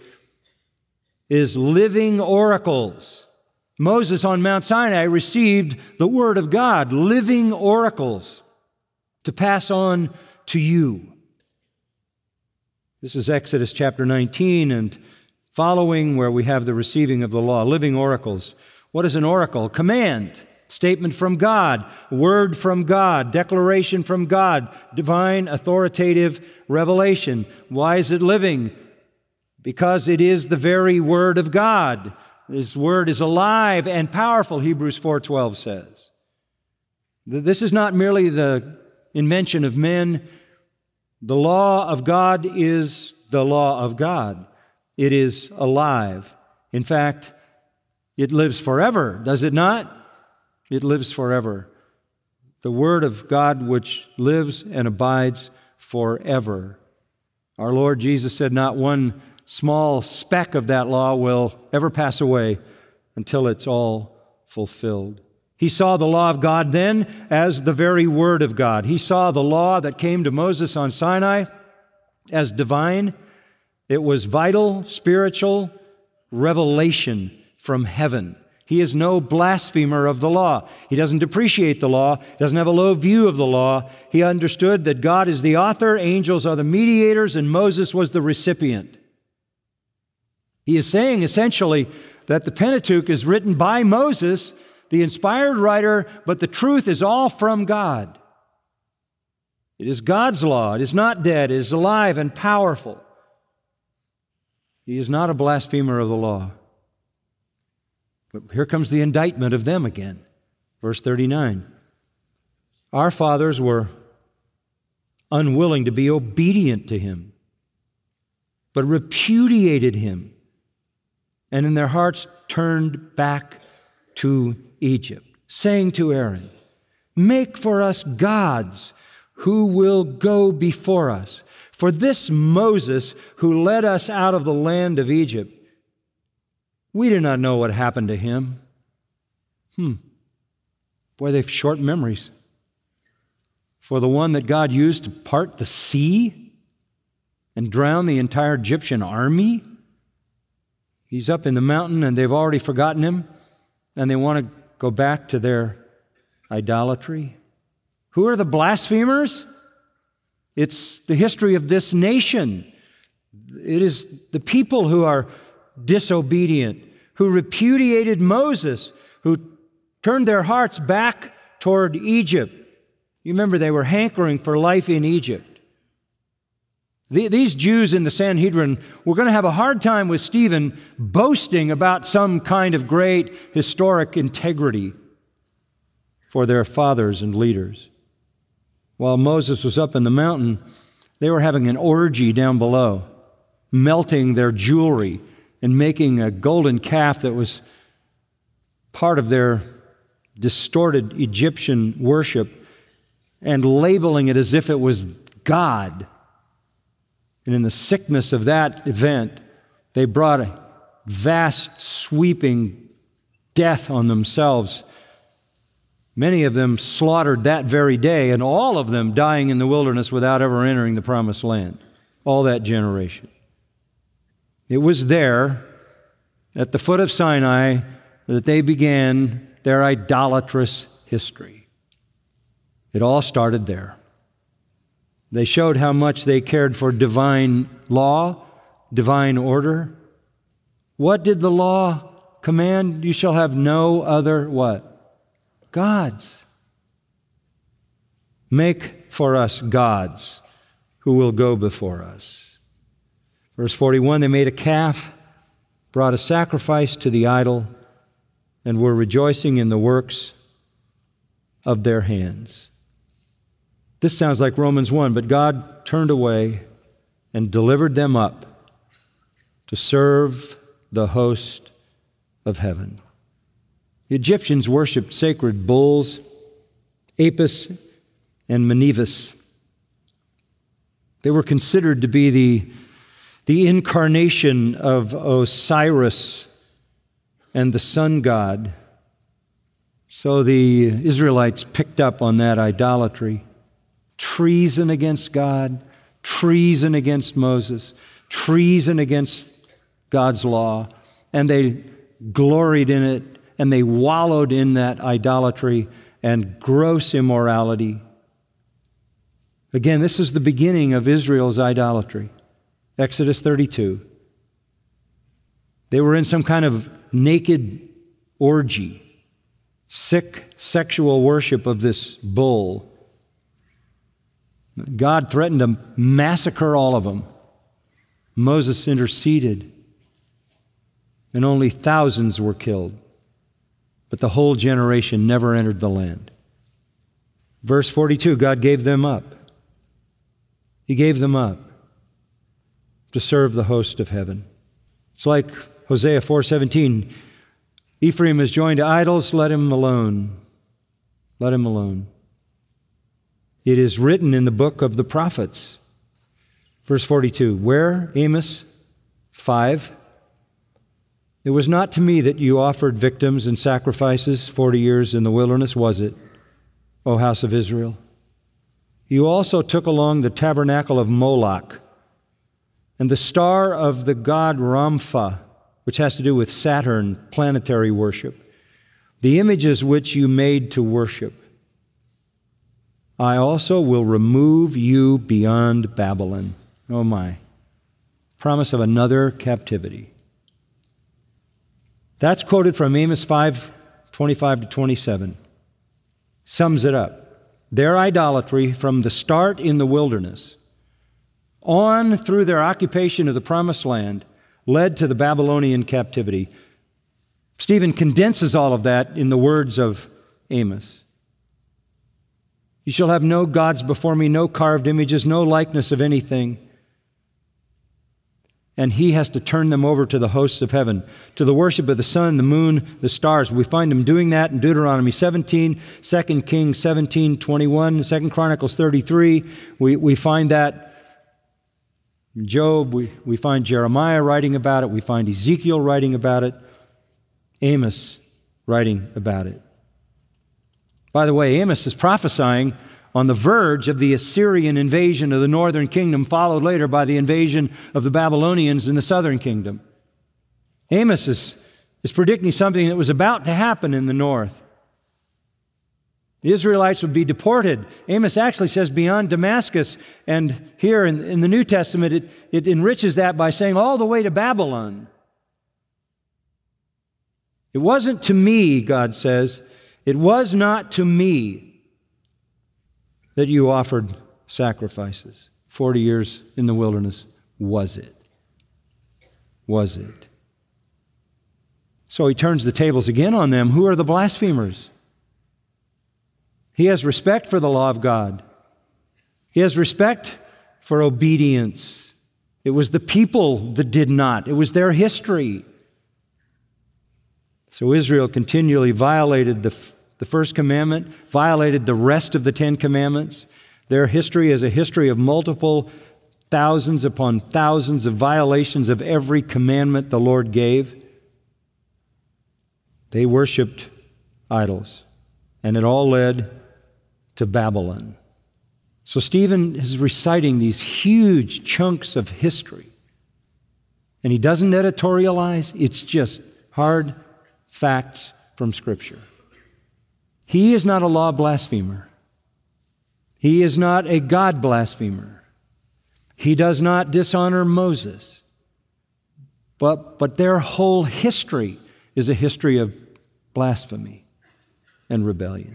is living oracles. Moses on Mount Sinai received the Word of God, living oracles, to pass on to you. This is Exodus chapter 19 and following, where we have the receiving of the law, living oracles. What is an oracle? Command, statement from God, word from God, declaration from God, divine authoritative revelation. Why is it living? Because it is the very Word of God. His Word is alive and powerful, Hebrews 4:12 says. This is not merely the invention of men. The law of God is the law of God. It is alive. In fact, it lives forever, does it not? It lives forever. The Word of God which lives and abides forever. Our Lord Jesus said not one small speck of that law will ever pass away until it's all fulfilled. He saw the law of God then as the very Word of God. He saw the law that came to Moses on Sinai as divine. It was vital, spiritual revelation from heaven. He is no blasphemer of the law. He doesn't depreciate the law. He doesn't have a low view of the law. He understood that God is the author, angels are the mediators, and Moses was the recipient. He is saying essentially that the Pentateuch is written by Moses, the inspired writer, but the truth is all from God. It is God's law. It is not dead. It is alive and powerful. He is not a blasphemer of the law. But here comes the indictment of them again. Verse 39. Our fathers were unwilling to be obedient to him, but repudiated him, and in their hearts turned back to Egypt, saying to Aaron, "Make for us gods who will go before us. For this Moses who led us out of the land of Egypt, we do not know what happened to him." Boy, they've short memories. For the one that God used to part the sea and drown the entire Egyptian army, he's up in the mountain and they've already forgotten him, and they want to go back to their idolatry. Who are the blasphemers? It's the history of this nation. It is the people who are disobedient, who repudiated Moses, who turned their hearts back toward Egypt. You remember they were hankering for life in Egypt. These Jews in the Sanhedrin were going to have a hard time with Stephen boasting about some kind of great historic integrity for their fathers and leaders. While Moses was up in the mountain, they were having an orgy down below, melting their jewelry and making a golden calf that was part of their distorted Egyptian worship and labeling it as if it was God. And in the sickness of that event, they brought a vast, sweeping death on themselves. Many of them slaughtered that very day, and all of them dying in the wilderness without ever entering the promised land. All that generation. It was there, at the foot of Sinai, that they began their idolatrous history. It all started there. They showed how much they cared for divine law, divine order. What did the law command? You shall have no other what? Gods. Make for us gods who will go before us. Verse 41, they made a calf, brought a sacrifice to the idol, and were rejoicing in the works of their hands. This sounds like Romans 1, but God turned away and delivered them up to serve the host of heaven. The Egyptians worshipped sacred bulls, Apis and Mnevis. They were considered to be the incarnation of Osiris and the sun god. So the Israelites picked up on that idolatry. Treason against God, treason against Moses, treason against God's law, and they gloried in it, and they wallowed in that idolatry and gross immorality. Again, this is the beginning of Israel's idolatry. Exodus 32. They were in some kind of naked orgy, sick sexual worship of this bull. God threatened to massacre all of them. Moses interceded, and only thousands were killed. But the whole generation never entered the land. Verse 42, God gave them up. He gave them up to serve the host of heaven. It's like Hosea 4:17, Ephraim is joined to idols, let him alone. Let him alone. It is written in the book of the prophets. Verse 42, where? Amos 5. It was not to me that you offered victims and sacrifices 40 years in the wilderness, was it, O house of Israel? You also took along the tabernacle of Moloch and the star of the god Rampha, which has to do with Saturn, planetary worship, the images which you made to worship. I also will remove you beyond Babylon. Oh my. Promise of another captivity. That's quoted from Amos 5:25-27. Sums it up. Their idolatry from the start in the wilderness on through their occupation of the promised land led to the Babylonian captivity. Stephen condenses all of that in the words of Amos. You shall have no gods before me, no carved images, no likeness of anything. And he has to turn them over to the hosts of heaven, to the worship of the sun, the moon, the stars. We find him doing that in Deuteronomy 17, 2 Kings 17:21, 2 Chronicles 33. We find that in Job. We find Jeremiah writing about it. We find Ezekiel writing about it. Amos writing about it. By the way, Amos is prophesying on the verge of the Assyrian invasion of the northern kingdom, followed later by the invasion of the Babylonians in the southern kingdom. Amos is predicting something that was about to happen in the north. The Israelites would be deported. Amos actually says beyond Damascus, and here in the New Testament it enriches that by saying all the way to Babylon. It wasn't to me, God says, it was not to me that you offered sacrifices. 40 years in the wilderness, was it? Was it? So he turns the tables again on them. Who are the blasphemers? He has respect for the law of God. He has respect for obedience. It was the people that did not. It was their history. So Israel continually violated the first commandment, violated the rest of the 10 commandments. Their history is a history of multiple thousands upon thousands of violations of every commandment the Lord gave. They worshiped idols, and it all led to Babylon. So Stephen is reciting these huge chunks of history, and he doesn't editorialize. It's just hard facts from Scripture. He is not a law blasphemer. He is not a God blasphemer. He does not dishonor Moses. But their whole history is a history of blasphemy and rebellion.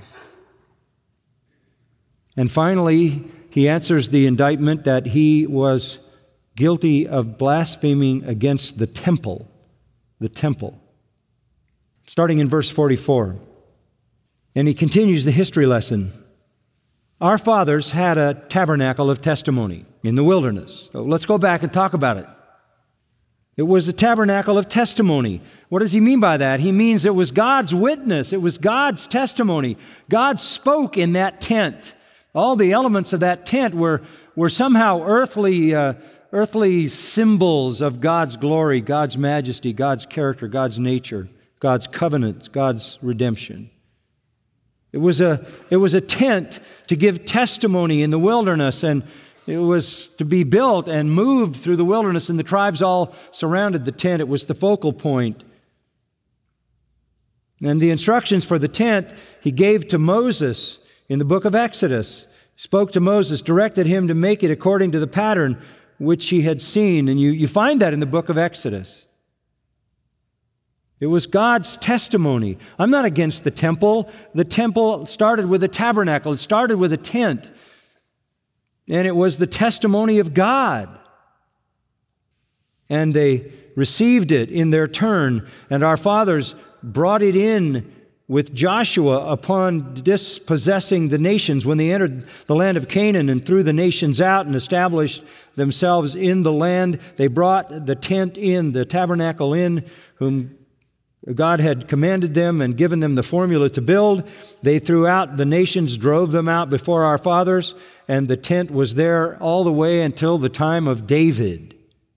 And finally, he answers the indictment that he was guilty of blaspheming against the temple. The temple. Starting in verse 44. And he continues the history lesson. Our fathers had a tabernacle of testimony in the wilderness. So let's go back and talk about it. It was a tabernacle of testimony. What does he mean by that? He means it was God's witness. It was God's testimony. God spoke in that tent. All the elements of that tent were somehow earthly symbols of God's glory, God's majesty, God's character, God's nature, God's covenant, God's redemption. It was a tent to give testimony in the wilderness, and it was to be built and moved through the wilderness, and the tribes all surrounded the tent. It was the focal point. And the instructions for the tent he gave to Moses in the book of Exodus. Spoke to Moses, directed him to make it according to the pattern which he had seen. And you find that in the book of Exodus. It was God's testimony. I'm not against the temple. The temple started with a tabernacle. It started with a tent. And it was the testimony of God. And they received it in their turn. And our fathers brought it in with Joshua upon dispossessing the nations when they entered the land of Canaan and threw the nations out and established themselves in the land. They brought the tent in, the tabernacle in, whom God had commanded them and given them the formula to build. They threw out the nations, drove them out before our fathers, and the tent was there all the way until the time of David.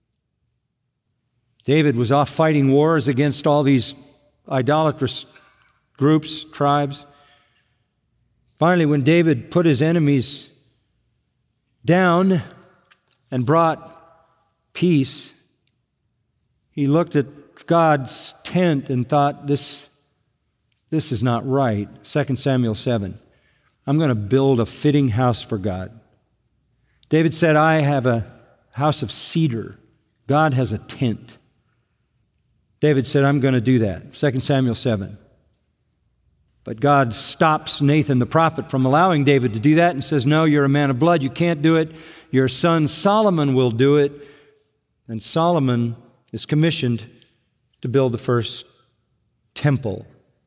David was off fighting wars against all these idolatrous groups, tribes. Finally, when David put his enemies down and brought peace, he looked at God's tent and thought, this is not right. 2 Samuel 7. I'm going to build a fitting house for God. David said, I have a house of cedar. God has a tent. David said, I'm going to do that. 2 Samuel 7. But God stops Nathan the prophet from allowing David to do that and says, no, you're a man of blood. You can't do it. Your son Solomon will do it. And Solomon is commissioned to build the first temple.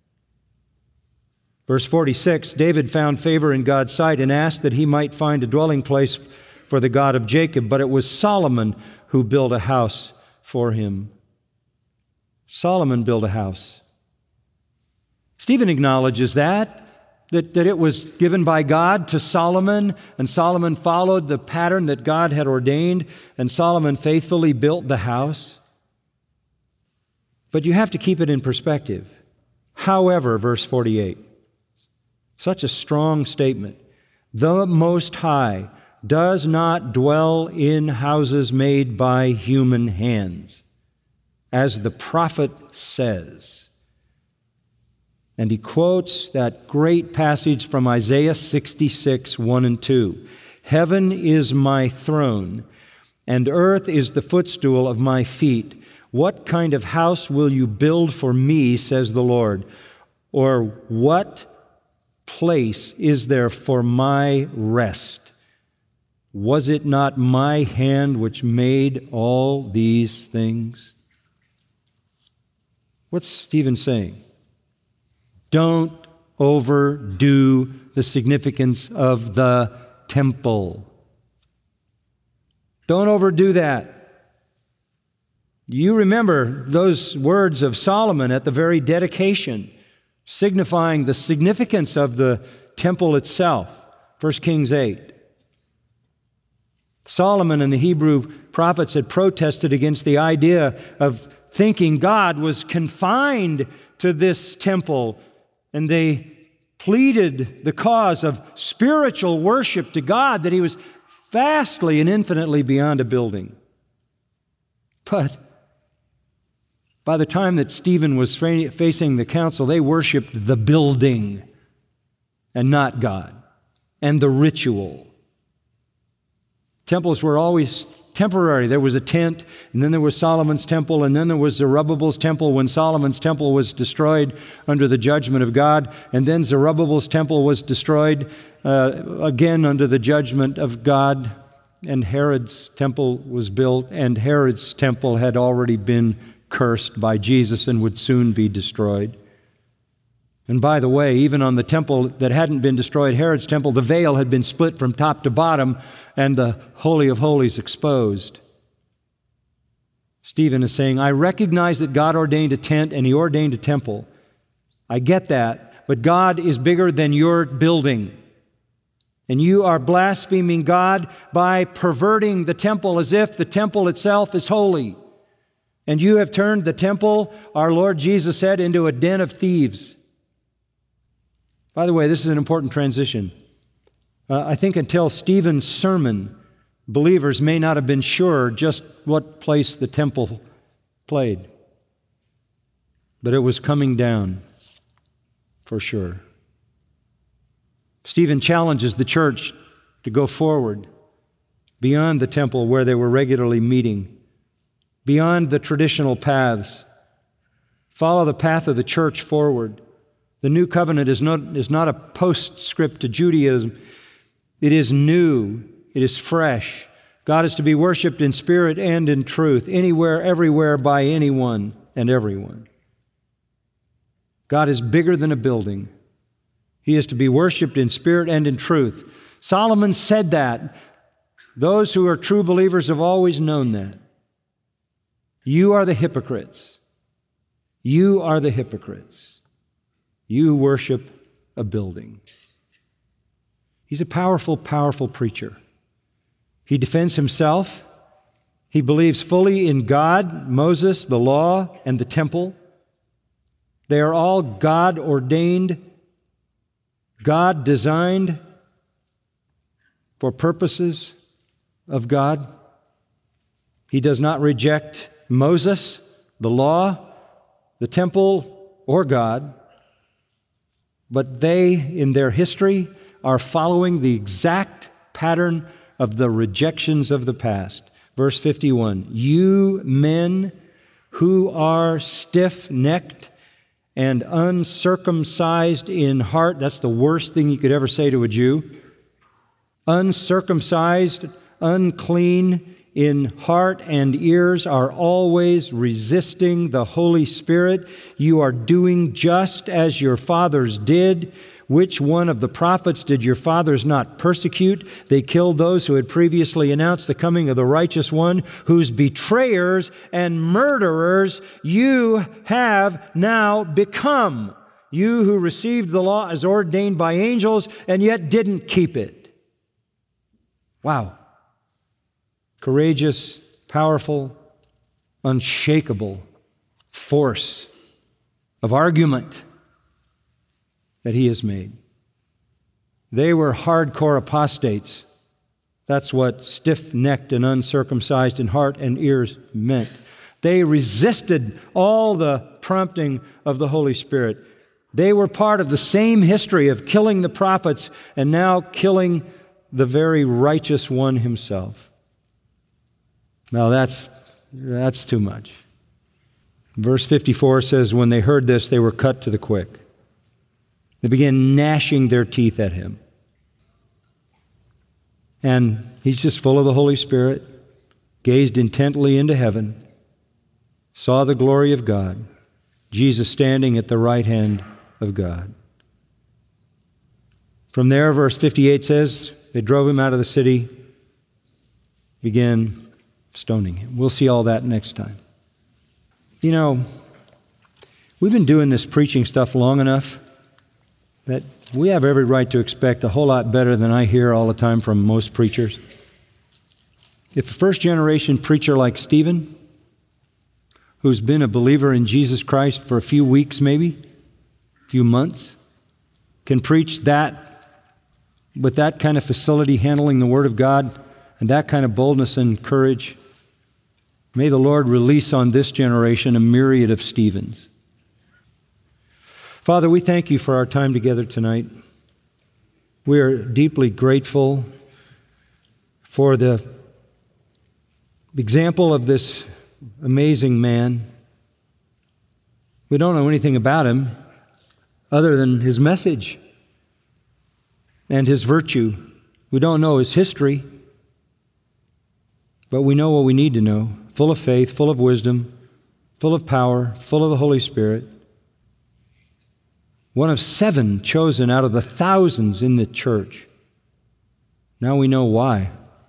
Verse 46, David found favor in God's sight and asked that he might find a dwelling place for the God of Jacob. But it was Solomon who built a house for him. Solomon built a house. Stephen acknowledges that it was given by God to Solomon, and Solomon followed the pattern that God had ordained, and Solomon faithfully built the house. But you have to keep it in perspective. However, verse 48, such a strong statement, the Most High does not dwell in houses made by human hands, as the prophet says. And he quotes that great passage from Isaiah 66, 1 and 2. Heaven is my throne, and earth is the footstool of my feet. What kind of house will you build for me, says the Lord? Or what place is there for my rest? Was it not my hand which made all these things? What's Stephen saying? Don't overdo the significance of the temple. Don't overdo that. You remember those words of Solomon at the very dedication, signifying the significance of the temple itself. 1 Kings 8. Solomon and the Hebrew prophets had protested against the idea of thinking God was confined to this temple, and they pleaded the cause of spiritual worship to God, that He was vastly and infinitely beyond a building. But by the time that Stephen was facing the council, they worshiped the building and not God, and the ritual. Temples were always temporary. There was a tent, and then there was Solomon's temple, and then there was Zerubbabel's temple when Solomon's temple was destroyed under the judgment of God, and then Zerubbabel's temple was destroyed again under the judgment of God, and Herod's temple was built, and Herod's temple had already been cursed by Jesus and would soon be destroyed. And by the way, even on the temple that hadn't been destroyed, Herod's temple, the veil had been split from top to bottom and the Holy of Holies exposed. Stephen is saying, I recognize that God ordained a tent and He ordained a temple. I get that, but God is bigger than your building. And you are blaspheming God by perverting the temple as if the temple itself is holy. And you have turned the temple, our Lord Jesus said, into a den of thieves. By the way, this is an important transition. I think until Stephen's sermon, believers may not have been sure just what place the temple played. But it was coming down, for sure. Stephen challenges the church to go forward beyond the temple where they were regularly meeting, beyond the traditional paths. Follow the path of the church forward. The new covenant is not a postscript to Judaism. It is new. It is fresh. God is to be worshiped in spirit and in truth, anywhere, everywhere, by anyone and everyone. God is bigger than a building. He is to be worshiped in spirit and in truth. Solomon said that. Those who are true believers have always known that. You are the hypocrites. You are the hypocrites. You worship a building. He's a powerful, powerful preacher. He defends himself. He believes fully in God, Moses, the law, and the temple. They are all God-ordained, God-designed for purposes of God. He does not reject Moses, the law, the temple, or God. But they, in their history, are following the exact pattern of the rejections of the past. Verse 51, you men who are stiff-necked and uncircumcised in heart, that's the worst thing you could ever say to a Jew. Uncircumcised, unclean in heart and ears, are always resisting the Holy Spirit. You are doing just as your fathers did. Which one of the prophets did your fathers not persecute? They killed those who had previously announced the coming of the righteous one, whose betrayers and murderers you have now become. You who received the law as ordained by angels and yet didn't keep it. Wow. Courageous, powerful, unshakable force of argument that he has made. They were hardcore apostates. That's what stiff-necked and uncircumcised in heart and ears meant. They resisted all the prompting of the Holy Spirit. They were part of the same history of killing the prophets and now killing the very righteous one himself. Now that's too much. Verse 54 says, when they heard this, they were cut to the quick. They began gnashing their teeth at him. And he's just full of the Holy Spirit, gazed intently into heaven, saw the glory of God, Jesus standing at the right hand of God. From there, verse 58 says, they drove him out of the city, began stoning him. We'll see all that next time. You know, we've been doing this preaching stuff long enough that we have every right to expect a whole lot better than I hear all the time from most preachers. If a first-generation preacher like Stephen, who's been a believer in Jesus Christ for a few weeks maybe, a few months, can preach that with that kind of facility handling the Word of God and that kind of boldness and courage, may the Lord release on this generation a myriad of Stephens. Father, we thank you for our time together tonight. We are deeply grateful for the example of this amazing man. We don't know anything about him other than his message and his virtue. We don't know his history, but we know what we need to know. Full of faith, full of wisdom, full of power, full of the Holy Spirit. One of 7 chosen out of the thousands in the church. Now we know why.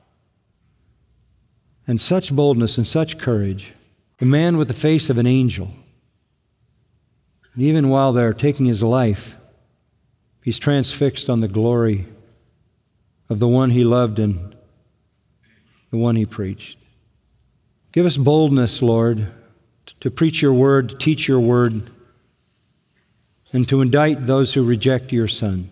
And such boldness and such courage. A man with the face of an angel. And even while they're taking his life, he's transfixed on the glory of the one he loved and the one he preached. Give us boldness, Lord, to preach your word, to teach your word, and to indict those who reject your Son.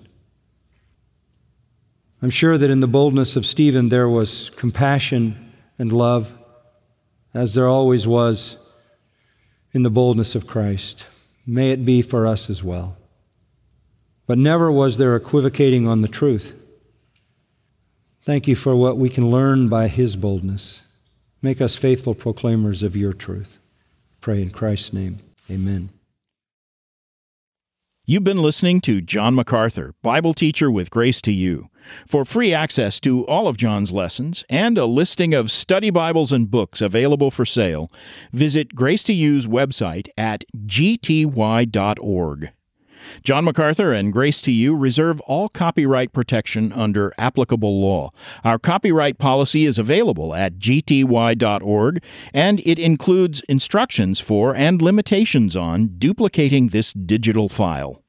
I'm sure that in the boldness of Stephen there was compassion and love, as there always was in the boldness of Christ. May it be for us as well. But never was there equivocating on the truth. Thank you for what we can learn by his boldness. Make us faithful proclaimers of your truth. Pray in Christ's name. Amen. You've been listening to John MacArthur, Bible teacher with Grace to You. For free access to all of John's lessons and a listing of study Bibles and books available for sale, visit Grace to You's website at gty.org. John MacArthur and Grace to You reserve all copyright protection under applicable law. Our copyright policy is available at gty.org, and it includes instructions for and limitations on duplicating this digital file.